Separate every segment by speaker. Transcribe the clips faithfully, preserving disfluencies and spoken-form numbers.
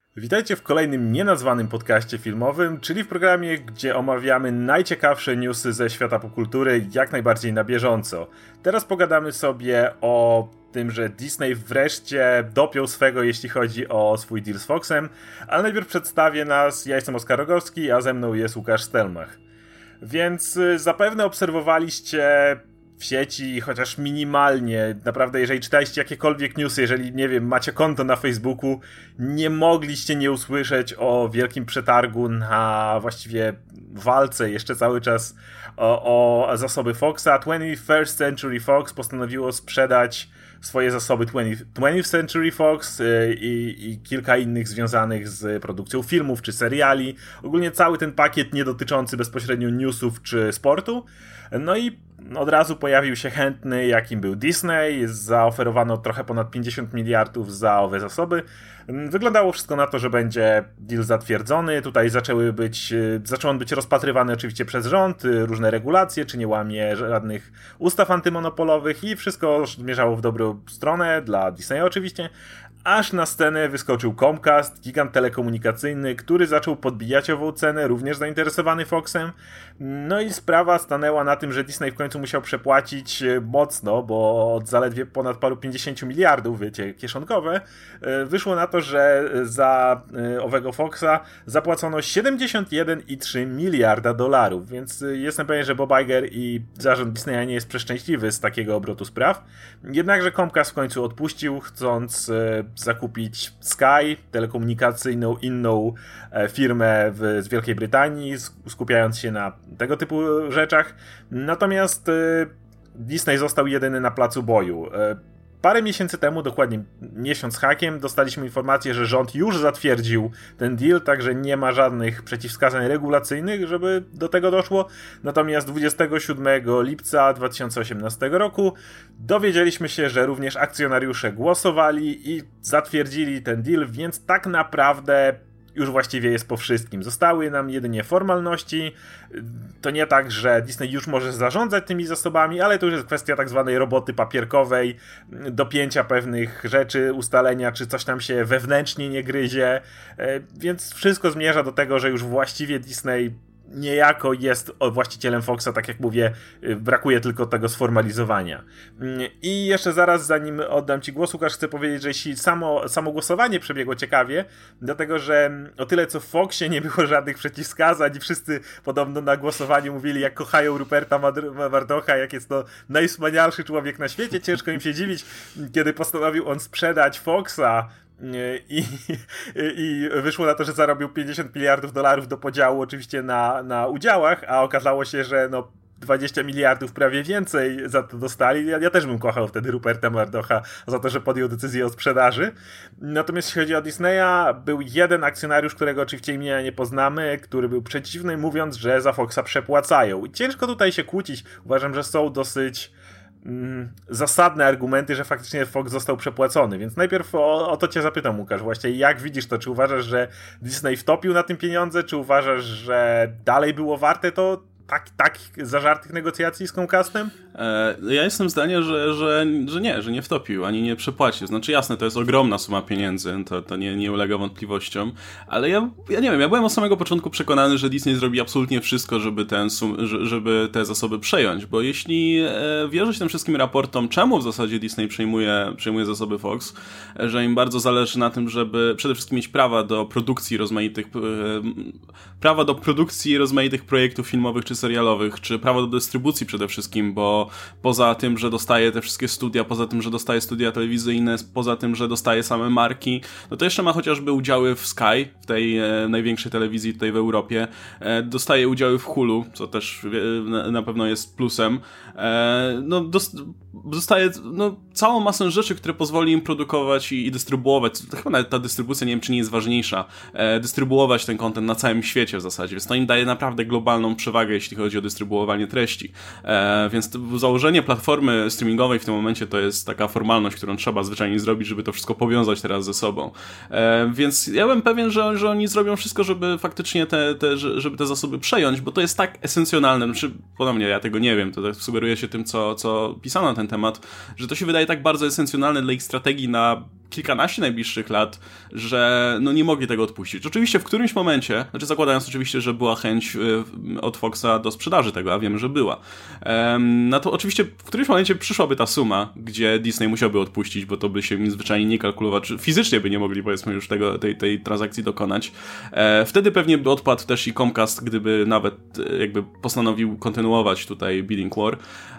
Speaker 1: Witajcie w kolejnym nienazwanym podcaście filmowym, czyli w programie, gdzie omawiamy najciekawsze newsy ze świata popkultury jak najbardziej na bieżąco. Teraz pogadamy sobie o tym, że Disney wreszcie dopiął swego, jeśli chodzi o swój deal z Foxem, ale najpierw przedstawię nas. Ja jestem Oskar Rogowski, a ze mną jest Łukasz Stelmach. Więc zapewne obserwowaliście w sieci, chociaż minimalnie, naprawdę jeżeli czytaliście jakiekolwiek newsy, jeżeli, nie wiem, macie konto na Facebooku, nie mogliście nie usłyszeć o wielkim przetargu na właściwie walce jeszcze cały czas o, o zasoby Foxa. twenty-first Century Fox postanowiło sprzedać swoje zasoby twentieth Century Fox i, i kilka innych związanych z produkcją filmów czy seriali. Ogólnie cały ten pakiet nie dotyczący bezpośrednio newsów czy sportu. No i od razu pojawił się chętny, jakim był Disney. Zaoferowano trochę ponad pięćdziesiąt miliardów za owe zasoby. Wyglądało wszystko na to, że będzie deal zatwierdzony. Tutaj zaczęły być, zaczął on być rozpatrywany oczywiście przez rząd, różne regulacje, czy nie łamie żadnych ustaw antymonopolowych i wszystko zmierzało w dobrą stronę, dla Disneya oczywiście. Aż na scenę wyskoczył Comcast, gigant telekomunikacyjny, który zaczął podbijać ową cenę, również zainteresowany Foxem. No i sprawa stanęła na tym, że Disney w końcu musiał przepłacić mocno, bo od zaledwie ponad paru pięćdziesięciu miliardów, wiecie, kieszonkowe, wyszło na to, że za owego Foxa zapłacono siedemdziesiąt jeden przecinek trzy miliarda dolarów, więc jestem pewien, że Bob Iger i zarząd Disneya nie jest przeszczęśliwy z takiego obrotu spraw. Jednakże Comcast w końcu odpuścił, chcąc zakupić Sky, telekomunikacyjną inną firmę w, z Wielkiej Brytanii, skupiając się na tego typu rzeczach. Natomiast Disney został jedyny na placu boju. Parę miesięcy temu, dokładnie miesiąc z hakiem, dostaliśmy informację, że rząd już zatwierdził ten deal, także nie ma żadnych przeciwwskazań regulacyjnych, żeby do tego doszło. Natomiast dwudziestego siódmego lipca dwa tysiące osiemnastego roku dowiedzieliśmy się, że również akcjonariusze głosowali i zatwierdzili ten deal, więc tak naprawdę już właściwie jest po wszystkim. Zostały nam jedynie formalności. To nie tak, że Disney już może zarządzać tymi zasobami, ale to już jest kwestia tak zwanej roboty papierkowej, dopięcia pewnych rzeczy, ustalenia, czy coś tam się wewnętrznie nie gryzie. Więc wszystko zmierza do tego, że już właściwie Disney niejako jest właścicielem Foxa, tak jak mówię, brakuje tylko tego sformalizowania. I jeszcze zaraz, zanim oddam Ci głos, Łukasz, chcę powiedzieć, że jeśli samo, samo głosowanie przebiegło ciekawie, dlatego że o tyle co w Foxie nie było żadnych przeciwwskazań i wszyscy podobno na głosowaniu mówili, jak kochają Ruperta Murdocha, jak jest to najwspanialszy człowiek na świecie, ciężko im się dziwić, kiedy postanowił on sprzedać Foxa. I, I wyszło na to, że zarobił pięćdziesiąt miliardów dolarów do podziału oczywiście na, na udziałach, a okazało się, że no dwadzieścia miliardów prawie więcej za to dostali. Ja, ja też bym kochał wtedy Ruperta Murdocha za to, że podjął decyzję o sprzedaży. Natomiast jeśli chodzi o Disneya, był jeden akcjonariusz, którego oczywiście imienia nie poznamy, który był przeciwny, mówiąc, że za Foxa przepłacają. I ciężko tutaj się kłócić. Uważam, że są dosyć zasadne argumenty, że faktycznie Fox został przepłacony, więc najpierw o, o to cię zapytam, Łukasz, właśnie jak widzisz to, czy uważasz, że Disney wtopił na tym pieniądze, czy uważasz, że dalej było warte to tak, takich zażartych negocjacji z Comcastem?
Speaker 2: E, ja jestem zdania, że, że, że nie, że nie wtopił, ani nie przepłacił. Znaczy jasne, to jest ogromna suma pieniędzy, to, to nie, nie ulega wątpliwościom, ale ja, ja nie wiem, ja byłem od samego początku przekonany, że Disney zrobi absolutnie wszystko, żeby, ten sum, żeby te zasoby przejąć, bo jeśli e, wierzyć tym wszystkim raportom, czemu w zasadzie Disney przejmuje, przejmuje zasoby Fox, że im bardzo zależy na tym, żeby przede wszystkim mieć prawa do produkcji rozmaitych e, prawa do produkcji rozmaitych projektów filmowych czy serialowych, czy prawo do dystrybucji przede wszystkim, bo poza tym, że dostaje te wszystkie studia, poza tym, że dostaje studia telewizyjne, poza tym, że dostaje same marki, no to jeszcze ma chociażby udziały w Sky, w tej e, największej telewizji tutaj w Europie, e, dostaje udziały w Hulu, co też e, na, na pewno jest plusem, e, no dos, dostaje no, całą masę rzeczy, które pozwoli im produkować i, i dystrybuować, chyba nawet ta dystrybucja, nie wiem, czy nie jest ważniejsza, e, dystrybuować ten content na całym świecie w zasadzie, więc to im daje naprawdę globalną przewagę, jeśli chodzi o dystrybuowanie treści. E, więc to, założenie platformy streamingowej w tym momencie to jest taka formalność, którą trzeba zwyczajnie zrobić, żeby to wszystko powiązać teraz ze sobą. E, więc ja byłem pewien, że, że oni zrobią wszystko, żeby faktycznie te, te, żeby te zasoby przejąć, bo to jest tak esencjonalne. Znaczy, ponownie, ja tego nie wiem, to tak sugeruje się tym, co, co pisano na ten temat, że to się wydaje tak bardzo esencjonalne dla ich strategii na kilkanaście najbliższych lat, że no nie mogli tego odpuścić. Oczywiście w którymś momencie, znaczy zakładając oczywiście, że była chęć od Foxa do sprzedaży tego, a wiemy, że była. No to oczywiście w którymś momencie przyszłaby ta suma, gdzie Disney musiałby odpuścić, bo to by się im zwyczajnie nie kalkulować, czy fizycznie by nie mogli, powiedzmy, już tego, tej, tej transakcji dokonać. Wtedy pewnie by odpadł też i Comcast, gdyby nawet jakby postanowił kontynuować tutaj bidding war.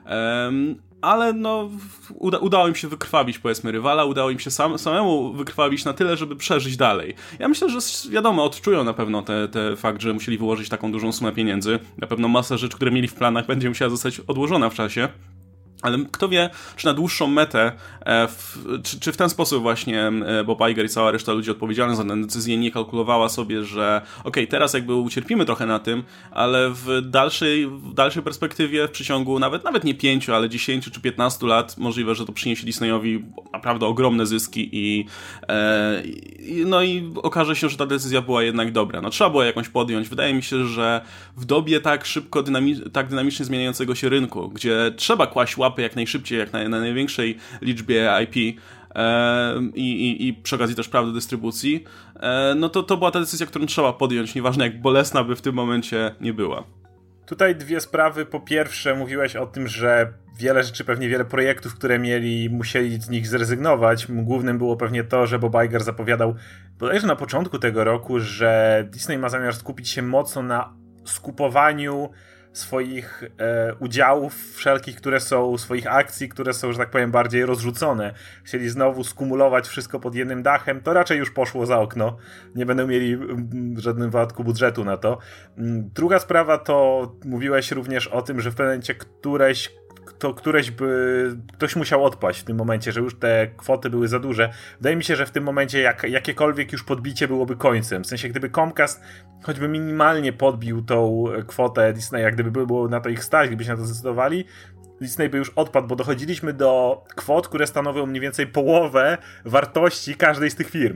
Speaker 2: Ale no, uda, udało im się wykrwawić, powiedzmy, rywala, udało im się sam, samemu wykrwawić na tyle, żeby przeżyć dalej. Ja myślę, że wiadomo, odczują na pewno te, te fakt, że musieli wyłożyć taką dużą sumę pieniędzy. Na pewno masa rzeczy, które mieli w planach, będzie musiała zostać odłożona w czasie. Ale kto wie, czy na dłuższą metę, e, w, czy, czy w ten sposób właśnie e, Bob Iger i cała reszta ludzi odpowiedzialnych za tę decyzję nie kalkulowała sobie, że okej, okay, teraz jakby ucierpimy trochę na tym, ale w dalszej, w dalszej perspektywie, w przeciągu nawet, nawet nie pięciu, ale dziesięciu czy piętnastu lat możliwe, że to przyniesie Disneyowi naprawdę ogromne zyski i, e, i no i okaże się, że ta decyzja była jednak dobra. No trzeba było jakąś podjąć. Wydaje mi się, że w dobie tak szybko, dynami- tak dynamicznie zmieniającego się rynku, gdzie trzeba kłaść łapy jak najszybciej, jak na, na największej liczbie I P e, i, i przy okazji też prawdy dystrybucji, e, no to to była ta decyzja, którą trzeba podjąć, nieważne jak bolesna by w tym momencie nie była.
Speaker 1: Tutaj dwie sprawy. Po pierwsze, mówiłeś o tym, że wiele rzeczy, pewnie wiele projektów, które mieli, musieli z nich zrezygnować. Głównym było pewnie to, że Bob Iger zapowiadał bodajże na początku tego roku, że Disney ma zamiar skupić się mocno na skupowaniu swoich e, udziałów wszelkich, które są, swoich akcji, które są, że tak powiem, bardziej rozrzucone. Chcieli znowu skumulować wszystko pod jednym dachem, to raczej już poszło za okno. Nie będą mieli w żadnym wypadku budżetu na to. Druga sprawa to mówiłeś również o tym, że w pewnym momencie któreś to któreś by, ktoś musiał odpaść w tym momencie, że już te kwoty były za duże. Wydaje mi się, że w tym momencie jak, jakiekolwiek już podbicie byłoby końcem. W sensie, gdyby Comcast choćby minimalnie podbił tą kwotę Disneya, gdyby było na to ich stać, gdyby się na to zdecydowali, Disney by już odpadł, bo dochodziliśmy do kwot, które stanowią mniej więcej połowę wartości każdej z tych firm.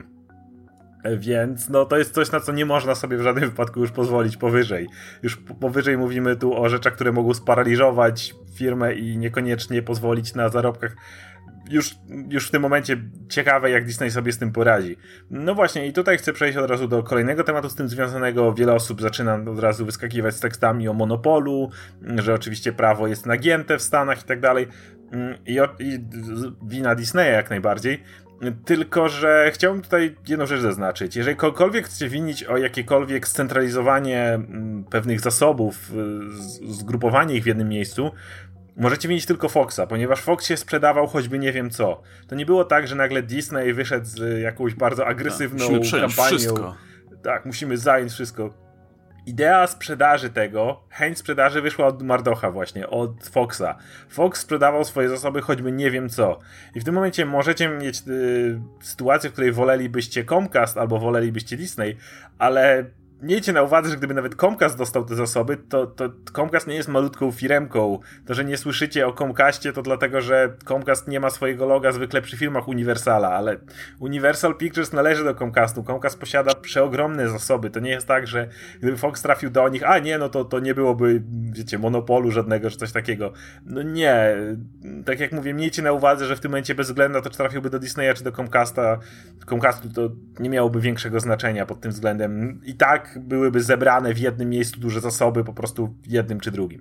Speaker 1: Więc no to jest coś, na co nie można sobie w żadnym wypadku już pozwolić powyżej. Już powyżej mówimy tu o rzeczach, które mogą sparaliżować firmę i niekoniecznie pozwolić na zarobkach. Już, już w tym momencie ciekawe, jak Disney sobie z tym poradzi. No właśnie, i tutaj chcę przejść od razu do kolejnego tematu z tym związanego. Wiele osób zaczyna od razu wyskakiwać z tekstami o monopolu, że oczywiście prawo jest nagięte w Stanach i tak dalej. I, i wina Disneya jak najbardziej. Tylko że chciałbym tutaj jedną rzecz zaznaczyć. Jeżeli kogokolwiek chcecie winić o jakiekolwiek scentralizowanie pewnych zasobów, zgrupowanie ich w jednym miejscu, możecie winić tylko Foxa, ponieważ Fox się sprzedawał choćby nie wiem co. To nie było tak, że nagle Disney wyszedł z jakąś bardzo agresywną tak, kampanią. Wszystko. Tak, musimy zająć wszystko. Idea sprzedaży tego, chęć sprzedaży wyszła od Murdocha właśnie, od Foxa. Fox sprzedawał swoje zasoby choćby nie wiem co. I w tym momencie możecie mieć y, sytuację, w której wolelibyście Comcast albo wolelibyście Disney, ale miejcie na uwadze, że gdyby nawet Comcast dostał te zasoby, to, to Comcast nie jest malutką firemką. To, że nie słyszycie o Comcastie, to dlatego, że Comcast nie ma swojego loga zwykle przy filmach Universala, ale Universal Pictures należy do Comcastu. Comcast posiada przeogromne zasoby. To nie jest tak, że gdyby Fox trafił do nich, a nie, no to, to nie byłoby, wiecie, monopolu żadnego, czy coś takiego. No nie. Tak jak mówię, miejcie na uwadze, że w tym momencie bez względu na to, czy trafiłby do Disneya, czy do Comcasta, Comcastu, to nie miałoby większego znaczenia pod tym względem. I tak byłyby zebrane w jednym miejscu duże zasoby, po prostu w jednym czy drugim.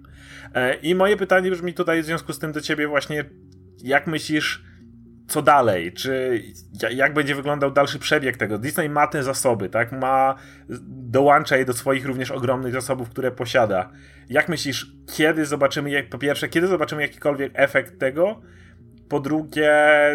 Speaker 1: I moje pytanie brzmi tutaj w związku z tym do ciebie właśnie, jak myślisz, co dalej? Czy jak będzie wyglądał dalszy przebieg tego? Disney ma te zasoby, tak? Ma, dołącza je do swoich również ogromnych zasobów, które posiada. Jak myślisz, kiedy zobaczymy, jak, po pierwsze, kiedy zobaczymy jakikolwiek efekt tego? Po drugie,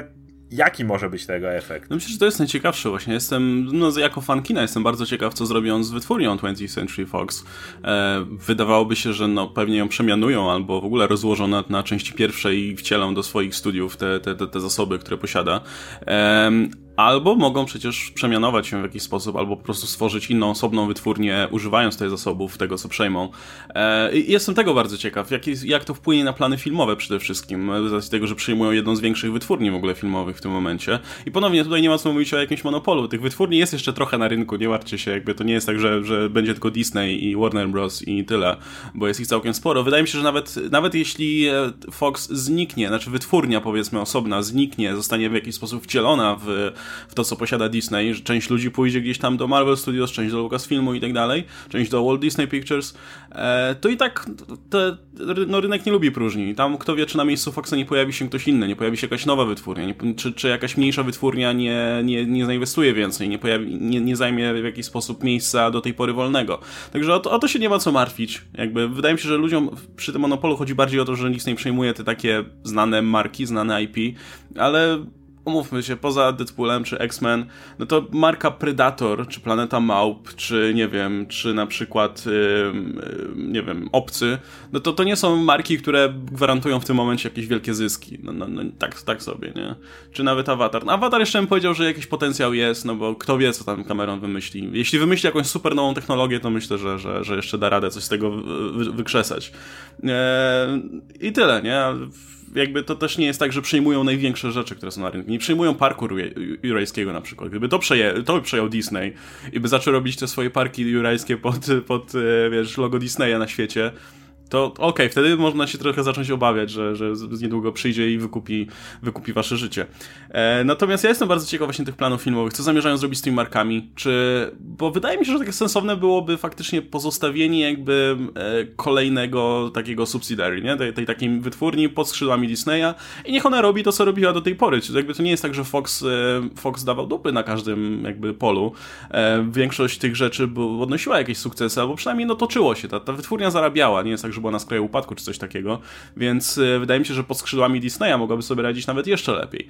Speaker 1: jaki może być tego efekt?
Speaker 2: No myślę, że to jest najciekawsze właśnie. Jestem, no jako fan kina jestem bardzo ciekaw, co zrobią z wytwórnią twentieth Century Fox. E, wydawałoby się, że no pewnie ją przemianują albo w ogóle rozłożą na, na części pierwszej i wcielą do swoich studiów te, te, te, te zasoby, które posiada. E, Albo mogą przecież przemianować się w jakiś sposób, albo po prostu stworzyć inną, osobną wytwórnię, używając tych zasobów, tego co przejmą. E, jestem tego bardzo ciekaw, jak, jak to wpłynie na plany filmowe przede wszystkim, z racji tego, że przyjmują jedną z większych wytwórni w ogóle filmowych w tym momencie. I ponownie tutaj nie ma co mówić o jakimś monopolu. Tych wytwórni jest jeszcze trochę na rynku, nie martwcie się, jakby to nie jest tak, że, że będzie tylko Disney i Warner Bros. I tyle, bo jest ich całkiem sporo. Wydaje mi się, że nawet, nawet jeśli Fox zniknie, znaczy wytwórnia powiedzmy osobna zniknie, zostanie w jakiś sposób wcielona w w to, co posiada Disney, że część ludzi pójdzie gdzieś tam do Marvel Studios, część do Lucasfilmu i tak dalej, część do Walt Disney Pictures, e, to i tak te, no, rynek nie lubi próżni. Tam kto wie, czy na miejscu Foxa nie pojawi się ktoś inny, nie pojawi się jakaś nowa wytwórnia, nie, czy, czy jakaś mniejsza wytwórnia nie, nie, nie zainwestuje więcej, nie, pojawi, nie, nie zajmie w jakiś sposób miejsca do tej pory wolnego. Także o to, o to się nie ma co martwić. Jakby wydaje mi się, że ludziom przy tym monopolu chodzi bardziej o to, że Disney przejmuje te takie znane marki, znane I P, ale umówmy się, poza Deadpoolem czy X-Men, no to marka Predator, czy Planeta Małp, czy nie wiem, czy na przykład yy, yy, nie wiem, Obcy, no to to nie są marki, które gwarantują w tym momencie jakieś wielkie zyski. No, no, no tak, tak sobie, nie? Czy nawet Avatar. No, Avatar jeszcze bym powiedział, że jakiś potencjał jest, no bo kto wie, co tam Cameron wymyśli. Jeśli wymyśli jakąś super nową technologię, to myślę, że, że, że jeszcze da radę coś z tego wy, wykrzesać. Yy, I tyle, nie? Jakby to też nie jest tak, że przejmują największe rzeczy, które są na rynku. Nie przejmują parku jurajskiego na przykład. Gdyby to, przeję, to by przejął Disney i by zaczął robić te swoje parki jurajskie pod, pod wiesz, logo Disneya na świecie, to okej, okay, wtedy można się trochę zacząć obawiać, że, że niedługo przyjdzie i wykupi, wykupi wasze życie. E, natomiast ja jestem bardzo ciekaw właśnie tych planów filmowych, co zamierzają zrobić z tymi markami, czy, bo wydaje mi się, że takie sensowne byłoby faktycznie pozostawienie jakby e, kolejnego takiego subsidiary, nie? Tej, tej takiej wytwórni pod skrzydłami Disneya i niech ona robi to, co robiła do tej pory. Czyli jakby to nie jest tak, że Fox, e, Fox dawał dupy na każdym jakby polu. E, większość tych rzeczy był, odnosiła jakieś sukcesy, albo przynajmniej no toczyło się. Ta, ta wytwórnia zarabiała, nie jest tak, że była na skraju upadku czy coś takiego, więc y, wydaje mi się, że pod skrzydłami Disneya mogłaby sobie radzić nawet jeszcze lepiej.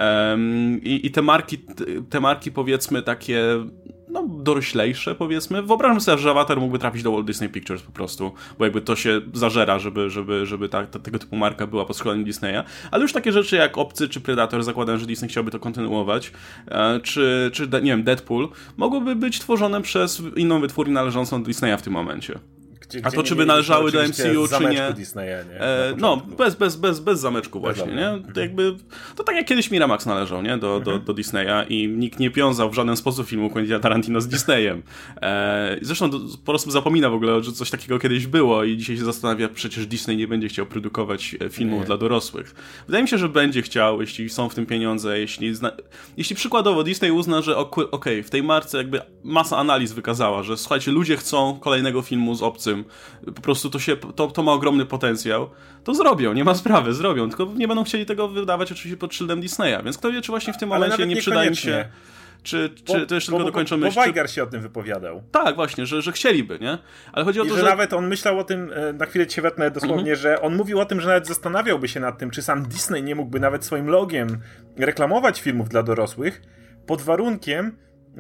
Speaker 2: Um, i, I te marki, te marki powiedzmy takie no doroślejsze powiedzmy. Wyobrażam sobie, że Avatar mógłby trafić do Walt Disney Pictures po prostu, bo jakby to się zażera, żeby, żeby, żeby ta, ta, tego typu marka była pod skrzydłami Disneya, ale już takie rzeczy jak Obcy czy Predator, zakładam, że Disney chciałby to kontynuować, e, czy, czy nie wiem, Deadpool, mogłyby być tworzone przez inną wytwórnię należącą do Disneya w tym momencie. Gdzie, gdzie a to czy by należały do M C U, czy nie?
Speaker 1: Disneya, nie?
Speaker 2: E, no, bez, bez, bez, bez zameczku właśnie, bez nie? To jakby, to tak jak kiedyś Miramax należał, nie? Do, do, do Disneya i nikt nie wiązał w żaden sposób filmu Quentina Tarantino z Disneyem. E, zresztą to, po prostu zapomina w ogóle, że coś takiego kiedyś było i dzisiaj się zastanawia, przecież Disney nie będzie chciał produkować filmów nie. dla dorosłych. Wydaje mi się, że będzie chciał, jeśli są w tym pieniądze, jeśli, zna... jeśli przykładowo Disney uzna, że okej, okay, w tej marce jakby masa analiz wykazała, że słuchajcie, ludzie chcą kolejnego filmu z Obcym, po prostu to się, to, to ma ogromny potencjał, to zrobią, nie ma sprawy, zrobią, tylko nie będą chcieli tego wydawać oczywiście pod szyldem Disneya, więc kto wie, czy właśnie w tym momencie nie przyda im się, czy, czy
Speaker 1: bo,
Speaker 2: to jeszcze
Speaker 1: bo,
Speaker 2: tylko dokończę
Speaker 1: myśl.
Speaker 2: myśl.
Speaker 1: Bo Weiger się o tym wypowiadał.
Speaker 2: Tak, właśnie, że, że chcieliby, nie? Ale chodzi o
Speaker 1: I
Speaker 2: to,
Speaker 1: że,
Speaker 2: że...
Speaker 1: nawet on myślał o tym, na chwilę ci wetnę dosłownie, mm-hmm. że on mówił o tym, że nawet zastanawiałby się nad tym, czy sam Disney nie mógłby nawet swoim logiem reklamować filmów dla dorosłych, pod warunkiem,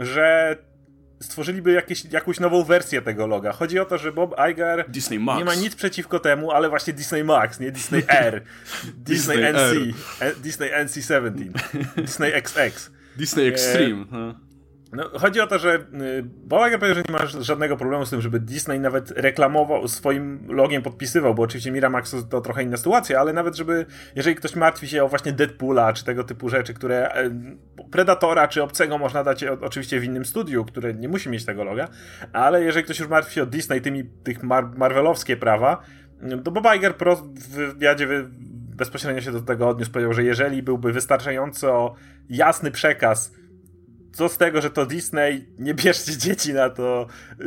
Speaker 1: że stworzyliby jakieś, jakąś nową wersję tego loga. Chodzi o to, że Bob Iger
Speaker 2: Disney Max.
Speaker 1: nie ma nic przeciwko temu, ale właśnie Disney Max, nie Disney R, Disney, Disney N C, R. Disney N C siedemnaście, Disney X X.
Speaker 2: Disney Extreme. E,
Speaker 1: no, chodzi o to, że Bob Iger powiedział, że nie ma żadnego problemu z tym, żeby Disney nawet reklamował, swoim logiem podpisywał, bo oczywiście Miramax to trochę inna sytuacja, ale nawet żeby, jeżeli ktoś martwi się o właśnie Deadpoola, czy tego typu rzeczy, które Predatora, czy Obcego można dać oczywiście w innym studiu, które nie musi mieć tego loga, ale jeżeli ktoś już martwi się o Disney, tymi, tych mar- marvelowskie prawa, to Bob Iger w wywiadzie bezpośrednio się do tego odniósł, powiedział, że jeżeli byłby wystarczająco jasny przekaz, co z tego, że to Disney, nie bierzcie dzieci na to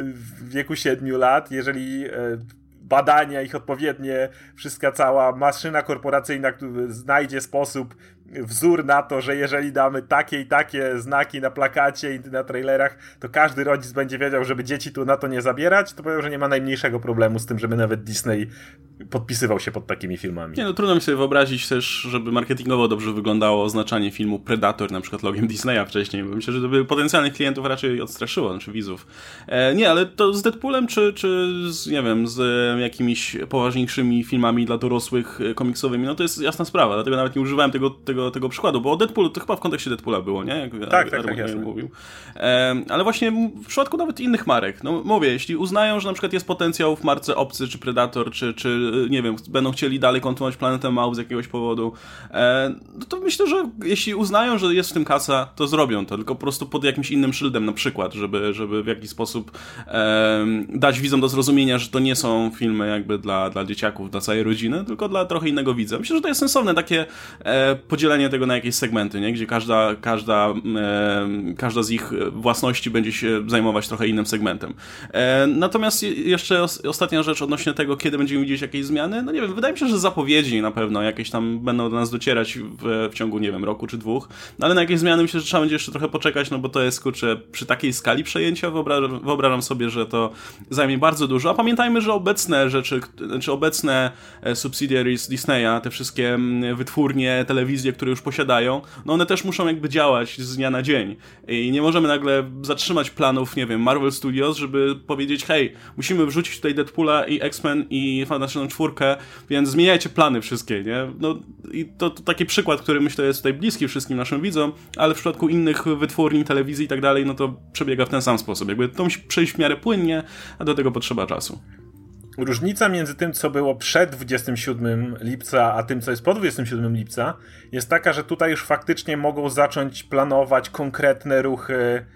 Speaker 1: w wieku siedmiu lat, jeżeli badania ich odpowiednie, wszystka cała maszyna korporacyjna znajdzie sposób, wzór na to, że jeżeli damy takie i takie znaki na plakacie i na trailerach, to każdy rodzic będzie wiedział, żeby dzieci tu na to nie zabierać, to powiem, że nie ma najmniejszego problemu z tym, żeby nawet Disney podpisywał się pod takimi filmami.
Speaker 2: Nie, no trudno mi sobie wyobrazić też, żeby marketingowo dobrze wyglądało oznaczanie filmu Predator na przykład logiem Disneya wcześniej, bo myślę, że to by potencjalnych klientów raczej odstraszyło, znaczy widzów. E, nie, ale to z Deadpoolem, czy, czy z, nie wiem, z jakimiś poważniejszymi filmami dla dorosłych komiksowymi, no to jest jasna sprawa, dlatego nawet nie używałem tego, tego, tego przykładu, bo Deadpool, to chyba w kontekście Deadpoola było, nie? Jak
Speaker 1: tak, tak, tak, jasne.
Speaker 2: Mówił. E, ale właśnie w przypadku nawet innych marek, no mówię, jeśli uznają, że na przykład jest potencjał w marce Obcy, czy Predator, czy, czy nie wiem, będą chcieli dalej kontynuować Planetę Małp z jakiegoś powodu, e, no to myślę, że jeśli uznają, że jest w tym kasa, to zrobią to, tylko po prostu pod jakimś innym szyldem na przykład, żeby, żeby w jakiś sposób e, dać widzom do zrozumienia, że to nie są filmy jakby dla, dla dzieciaków, dla całej rodziny, tylko dla trochę innego widza. Myślę, że to jest sensowne takie e, podzielenie tego na jakieś segmenty, nie? Gdzie każda, każda, e, każda z ich własności będzie się zajmować trochę innym segmentem. E, natomiast jeszcze os- ostatnia rzecz odnośnie tego, kiedy będziemy widzieć jakieś zmiany, no nie wiem, wydaje mi się, że zapowiedzi na pewno jakieś tam będą do nas docierać w, w ciągu, nie wiem, roku czy dwóch, no ale na jakieś zmiany myślę, że trzeba będzie jeszcze trochę poczekać, no bo to jest, kurczę, przy takiej skali przejęcia wyobrażam, wyobrażam sobie, że to zajmie bardzo dużo, a pamiętajmy, że obecne rzeczy, znaczy obecne subsidiaries Disneya, te wszystkie wytwórnie, telewizje, które już posiadają, no one też muszą jakby działać z dnia na dzień i nie możemy nagle zatrzymać planów, nie wiem, Marvel Studios, żeby powiedzieć, hej, musimy wrzucić tutaj Deadpoola i X-Men i Fantastyczną Czwórkę, więc zmieniajcie plany wszystkie, nie? No i to, to taki przykład, który myślę jest tutaj bliski wszystkim naszym widzom, ale w przypadku innych wytwórni, telewizji i tak dalej, no to przebiega w ten sam sposób. Jakby to musi przejść w miarę płynnie, a do tego potrzeba czasu.
Speaker 1: Różnica między tym, co było przed dwudziestego siódmego lipca, a tym, co jest po dwudziestego siódmego lipca, jest taka, że tutaj już faktycznie mogą zacząć planować konkretne ruchy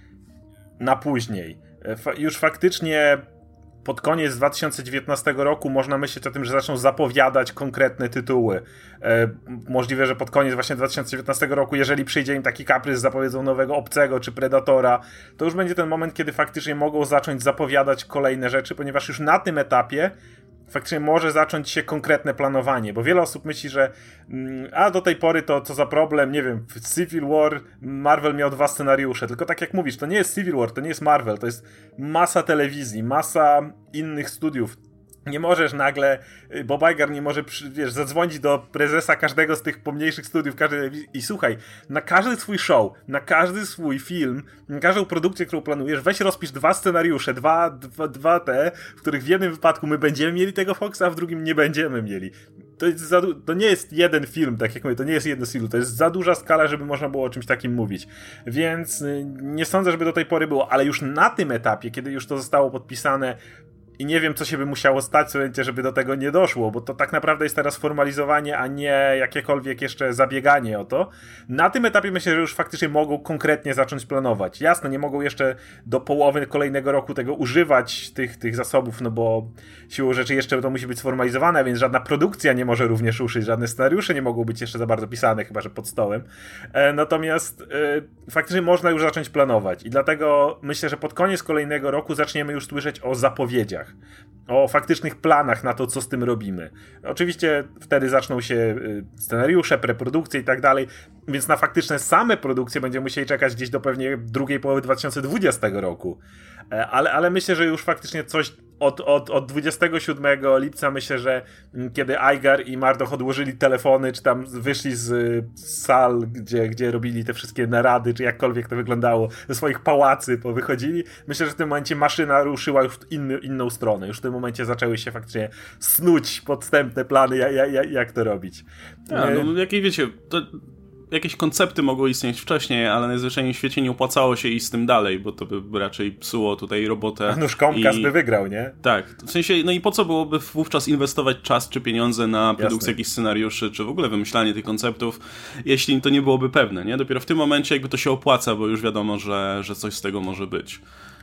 Speaker 1: na później. Fa- już faktycznie pod koniec dwa tysiące dziewiętnastego roku można myśleć o tym, że zaczną zapowiadać konkretne tytuły. E, możliwe, że pod koniec właśnie dwa tysiące dziewiętnastego roku, jeżeli przyjdzie im taki kaprys, zapowiedzą nowego Obcego czy Predatora, to już będzie ten moment, kiedy faktycznie mogą zacząć zapowiadać kolejne rzeczy, ponieważ już na tym etapie faktycznie może zacząć się konkretne planowanie, bo wiele osób myśli, że mm, a do tej pory to co za problem, nie wiem, w Civil War Marvel miał dwa scenariusze, tylko tak jak mówisz, to nie jest Civil War, to nie jest Marvel, to jest masa telewizji, masa innych studiów. Nie możesz nagle, Bob Iger nie może, wiesz, zadzwonić do prezesa każdego z tych pomniejszych studiów każdej, i słuchaj, na każdy swój show, na każdy swój film, na każdą produkcję, którą planujesz, weź rozpisz dwa scenariusze, dwa, dwa, dwa te, w których w jednym wypadku my będziemy mieli tego Foxa, a w drugim nie będziemy mieli. To, jest za, to nie jest jeden film, tak jak mówię, to nie jest jedno silo, to jest za duża skala, żeby można było o czymś takim mówić. Więc nie sądzę, żeby do tej pory było, ale już na tym etapie, kiedy już to zostało podpisane, i nie wiem, co się by musiało stać, słuchajcie, żeby do tego nie doszło, bo to tak naprawdę jest teraz formalizowanie, a nie jakiekolwiek jeszcze zabieganie o to. Na tym etapie myślę, że już faktycznie mogą konkretnie zacząć planować. Jasne, nie mogą jeszcze do połowy kolejnego roku tego używać, tych, tych zasobów, no bo siłą rzeczy jeszcze to musi być sformalizowane, więc żadna produkcja nie może również ruszyć, żadne scenariusze nie mogą być jeszcze za bardzo pisane, chyba że pod stołem. E, natomiast e, faktycznie można już zacząć planować i dlatego myślę, że pod koniec kolejnego roku zaczniemy już słyszeć o zapowiedziach, o faktycznych planach na to, co z tym robimy. Oczywiście wtedy zaczną się scenariusze, preprodukcje i tak dalej, więc na faktyczne same produkcje będziemy musieli czekać gdzieś do pewnie drugiej połowy dwa tysiące dwudziestego roku. Ale, ale myślę, że już faktycznie coś od, od, od dwudziestego siódmego lipca, myślę, że kiedy Iger i Murdoch odłożyli telefony, czy tam wyszli z sal, gdzie, gdzie robili te wszystkie narady, czy jakkolwiek to wyglądało, ze swoich pałacy powychodzili, myślę, że w tym momencie maszyna ruszyła już w inny, inną stronę. Już w tym momencie zaczęły się faktycznie snuć podstępne plany, jak, jak, jak to robić.
Speaker 2: Ja, no, jakie wiecie, to jakieś koncepty mogły istnieć wcześniej, ale najzwyczajniej w świecie nie opłacało się iść z tym dalej, bo to by raczej psuło tutaj robotę.
Speaker 1: Nóż Comcast
Speaker 2: i...
Speaker 1: by wygrał, nie?
Speaker 2: Tak, w sensie, no i po co byłoby wówczas inwestować czas czy pieniądze na produkcję jakichś scenariuszy, czy w ogóle wymyślanie tych konceptów, jeśli to nie byłoby pewne, nie? Dopiero w tym momencie jakby to się opłaca, bo już wiadomo, że, że coś z tego może być.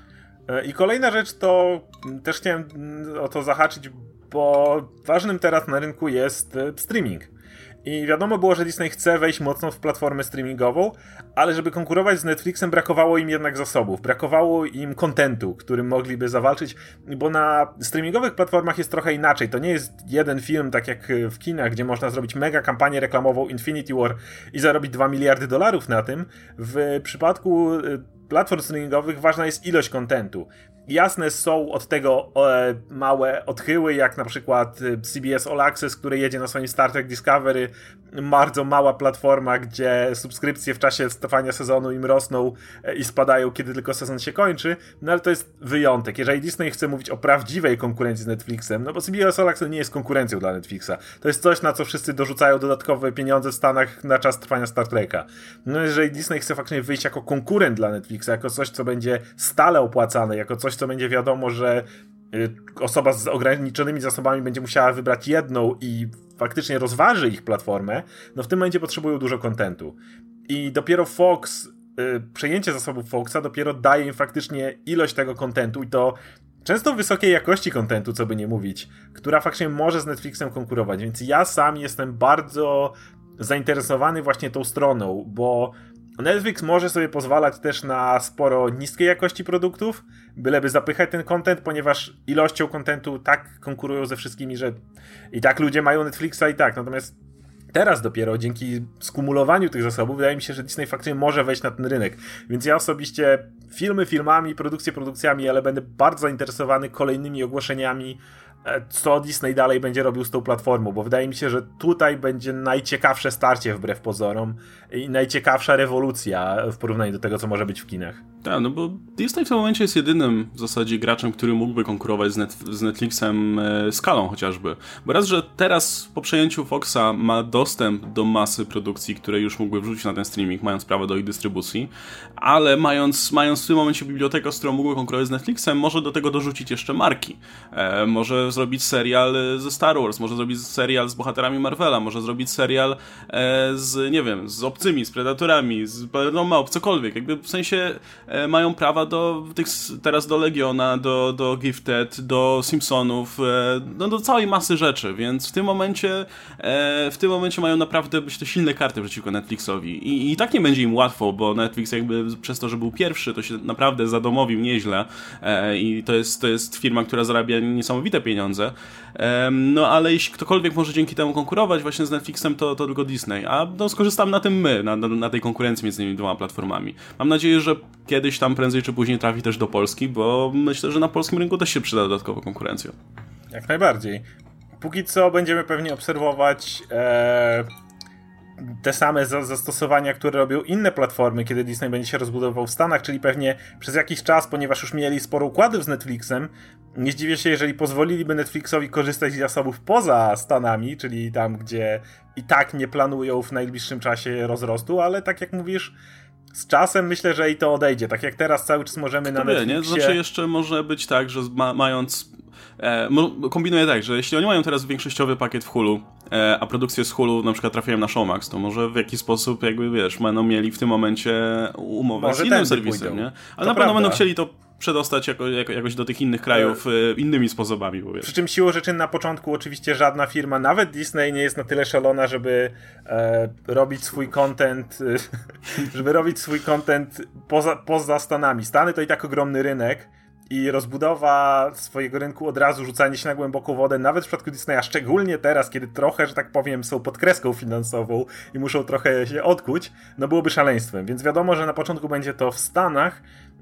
Speaker 1: I kolejna rzecz to, też chciałem o to zahaczyć, bo ważnym teraz na rynku jest streaming. I wiadomo było, że Disney chce wejść mocno w platformę streamingową, ale żeby konkurować z Netflixem, brakowało im jednak zasobów, brakowało im kontentu, którym mogliby zawalczyć, bo na streamingowych platformach jest trochę inaczej. To nie jest jeden film, tak jak w kinach, gdzie można zrobić mega kampanię reklamową Infinity War i zarobić dwa miliardy dolarów na tym. W przypadku platform streamingowych ważna jest ilość kontentu. Jasne, są od tego e, małe odchyły, jak na przykład C B S All Access, który jedzie na swoim Star Trek Discovery, bardzo mała platforma, gdzie subskrypcje w czasie trwania sezonu im rosną e, i spadają, kiedy tylko sezon się kończy, no ale to jest wyjątek. Jeżeli Disney chce mówić o prawdziwej konkurencji z Netflixem, no bo C B S All Access nie jest konkurencją dla Netflixa. To jest coś, na co wszyscy dorzucają dodatkowe pieniądze w Stanach na czas trwania Star Treka. No jeżeli Disney chce faktycznie wyjść jako konkurent dla Netflixa, jako coś, co będzie stale opłacane, jako coś, co będzie wiadomo, że osoba z ograniczonymi zasobami będzie musiała wybrać jedną i faktycznie rozważy ich platformę, no w tym momencie potrzebują dużo kontentu. I dopiero Fox, przejęcie zasobów Foxa dopiero daje im faktycznie ilość tego kontentu i to często wysokiej jakości kontentu, co by nie mówić, która faktycznie może z Netflixem konkurować, więc ja sam jestem bardzo zainteresowany właśnie tą stroną, bo Netflix może sobie pozwalać też na sporo niskiej jakości produktów, byleby zapychać ten content, ponieważ ilością kontentu tak konkurują ze wszystkimi, że i tak ludzie mają Netflixa i tak, natomiast teraz dopiero dzięki skumulowaniu tych zasobów wydaje mi się, że Disney faktycznie może wejść na ten rynek, więc ja osobiście filmy filmami, produkcje produkcjami, ale będę bardzo zainteresowany kolejnymi ogłoszeniami, co Disney dalej będzie robił z tą platformą, bo wydaje mi się, że tutaj będzie najciekawsze starcie wbrew pozorom i najciekawsza rewolucja w porównaniu do tego, co może być w kinach.
Speaker 2: Tak, no bo Disney w tym momencie jest jedynym w zasadzie graczem, który mógłby konkurować z, Net, z Netflixem e, skalą chociażby. Bo raz, że teraz po przejęciu Foxa ma dostęp do masy produkcji, które już mógłby wrzucić na ten streaming, mając prawo do ich dystrybucji, ale mając, mając w tym momencie bibliotekę, z którą mógłby konkurować z Netflixem, może do tego dorzucić jeszcze marki. E, może zrobić serial ze Star Wars, może zrobić serial z bohaterami Marvela, może zrobić serial e, z, nie wiem, z obcymi, z Predatorami, z no, Małp, cokolwiek. Jakby w sensie e, mają prawa do tych, teraz do Legiona, do, do Gifted, do Simpsonów, e, no do całej masy rzeczy, więc w tym momencie e, w tym momencie mają naprawdę myślę silne karty przeciwko Netflixowi I, i tak nie będzie im łatwo, bo Netflix jakby przez to, że był pierwszy, to się naprawdę zadomowił nieźle e, i to jest, to jest firma, która zarabia niesamowite pieniądze. No ale jeśli ktokolwiek może dzięki temu konkurować właśnie z Netflixem, to, to tylko Disney. A no, skorzystamy na tym my, na, na tej konkurencji między tymi dwoma platformami. Mam nadzieję, że kiedyś tam prędzej czy później trafi też do Polski, bo myślę, że na polskim rynku też się przyda dodatkowa konkurencja.
Speaker 1: Jak najbardziej. Póki co będziemy pewnie obserwować e, te same za, zastosowania, które robią inne platformy, kiedy Disney będzie się rozbudował w Stanach, czyli pewnie przez jakiś czas, ponieważ już mieli sporo układów z Netflixem, nie zdziwię się, jeżeli pozwoliliby Netflixowi korzystać z zasobów poza Stanami, czyli tam, gdzie i tak nie planują w najbliższym czasie rozrostu, ale tak jak mówisz, z czasem myślę, że i to odejdzie. Tak jak teraz cały czas możemy Kto na wie, Netflixie...
Speaker 2: Nie? Znaczy jeszcze może być tak, że ma, mając... E, kombinuję tak, że jeśli oni mają teraz większościowy pakiet w Hulu, e, a produkcje z Hulu na przykład trafiają na Showmax, to może w jakiś sposób jakby, wiesz, będą mieli w tym momencie umowę może z innym serwisem, pójdą. Nie? Ale to na pewno będą chcieli to przedostać jako, jako, jakoś do tych innych krajów e, innymi sposobami. Powiedzmy.
Speaker 1: Przy czym siłą rzeczy na początku oczywiście żadna firma, nawet Disney nie jest na tyle szalona, żeby e, robić swój content, żeby robić swój content poza, poza Stanami. Stany to i tak ogromny rynek i rozbudowa swojego rynku od razu, rzucanie się na głęboką wodę, nawet w przypadku Disneya, szczególnie teraz, kiedy trochę, że tak powiem, są pod kreską finansową i muszą trochę się odkuć, no byłoby szaleństwem. Więc wiadomo, że na początku będzie to w Stanach,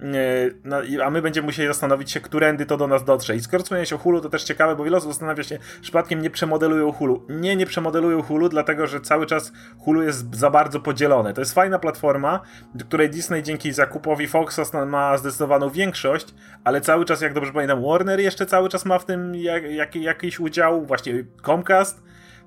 Speaker 1: no, a my będziemy musieli zastanowić się, którędy to do nas dotrze. I skoro wspomniałeś o Hulu, to też ciekawe, bo wiele osób zastanawia się, przypadkiem nie przemodelują Hulu. Nie, nie przemodelują Hulu, dlatego że cały czas Hulu jest za bardzo podzielone. To jest fajna platforma, do której Disney dzięki zakupowi Foxa ma zdecydowaną większość, ale cały czas, jak dobrze pamiętam, Warner jeszcze cały czas ma w tym jak, jak, jakiś udział, właśnie Comcast.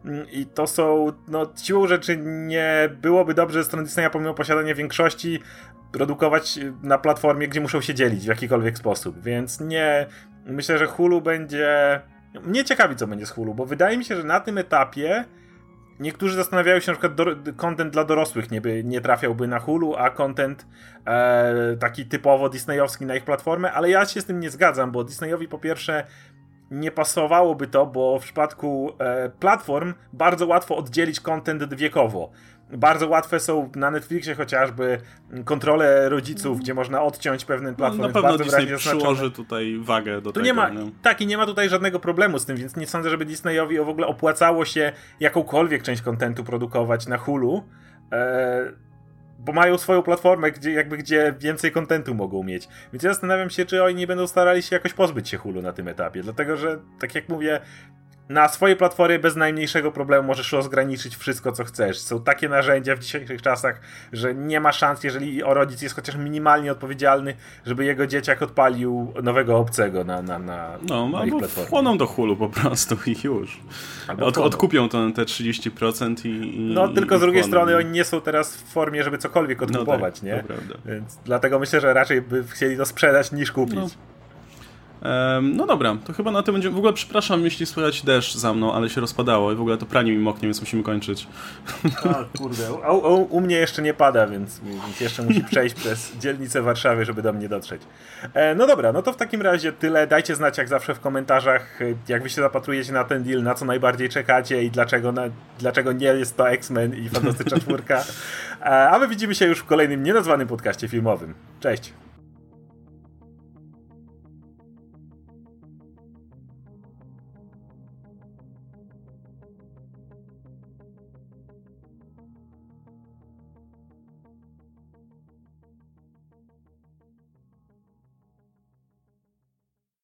Speaker 1: I to są, no siłą rzeczy nie byłoby dobrze ze strony Disneya pomimo posiadania większości produkować na platformie, gdzie muszą się dzielić w jakikolwiek sposób, więc nie, myślę, że Hulu będzie, mnie ciekawi co będzie z Hulu, bo wydaje mi się, że na tym etapie niektórzy zastanawiają się, na przykład do, content dla dorosłych nie, by, nie trafiałby na Hulu, a content e, taki typowo disneyowski na ich platformę, ale ja się z tym nie zgadzam, bo Disneyowi po pierwsze nie pasowałoby to, bo w przypadku e, platform bardzo łatwo oddzielić content wiekowo. Bardzo łatwe są na Netflixie chociażby kontrole rodziców, gdzie można odciąć pewne platformy.
Speaker 2: No, na pewno Disney przyłoży tutaj wagę do
Speaker 1: tu
Speaker 2: tego.
Speaker 1: Nie ma, nie? Tak, i nie ma tutaj żadnego problemu z tym, więc nie sądzę, żeby Disneyowi w ogóle opłacało się jakąkolwiek część kontentu produkować na Hulu, e, bo mają swoją platformę, gdzie, jakby, gdzie więcej kontentu mogą mieć. Więc ja zastanawiam się, czy oni nie będą starali się jakoś pozbyć się Hulu na tym etapie, dlatego że, tak jak mówię, na swojej platformie bez najmniejszego problemu możesz rozgraniczyć wszystko, co chcesz. Są takie narzędzia w dzisiejszych czasach, że nie ma szans, jeżeli rodzic jest chociaż minimalnie odpowiedzialny, żeby jego dzieciak odpalił nowego obcego na, na, na,
Speaker 2: no,
Speaker 1: na ich platformie.
Speaker 2: Wchłoną do Hulu po prostu i już. Od, odkupią to, te trzydzieści procent i, i
Speaker 1: No tylko
Speaker 2: i
Speaker 1: z drugiej
Speaker 2: wchłoną.
Speaker 1: strony oni nie są teraz w formie, żeby cokolwiek odkupować,
Speaker 2: no tak,
Speaker 1: nie? Więc dlatego myślę, że raczej by chcieli to sprzedać niż kupić. No.
Speaker 2: No dobra, to chyba na tym będziemy... W ogóle przepraszam, jeśli słychać deszcz za mną, ale się rozpadało i w ogóle to pranie mi moknie, więc musimy kończyć.
Speaker 1: A, kurde. U, u, u mnie jeszcze nie pada, więc, więc jeszcze musi przejść przez dzielnicę Warszawy, żeby do mnie dotrzeć. E, no dobra, no to w takim razie tyle. Dajcie znać jak zawsze w komentarzach, jak wy się zapatrujecie na ten deal, na co najbardziej czekacie i dlaczego, na, dlaczego nie jest to X-Men i Fantastyczna Czwórka. E, a my widzimy się już w kolejnym nienazwanym podcaście filmowym. Cześć!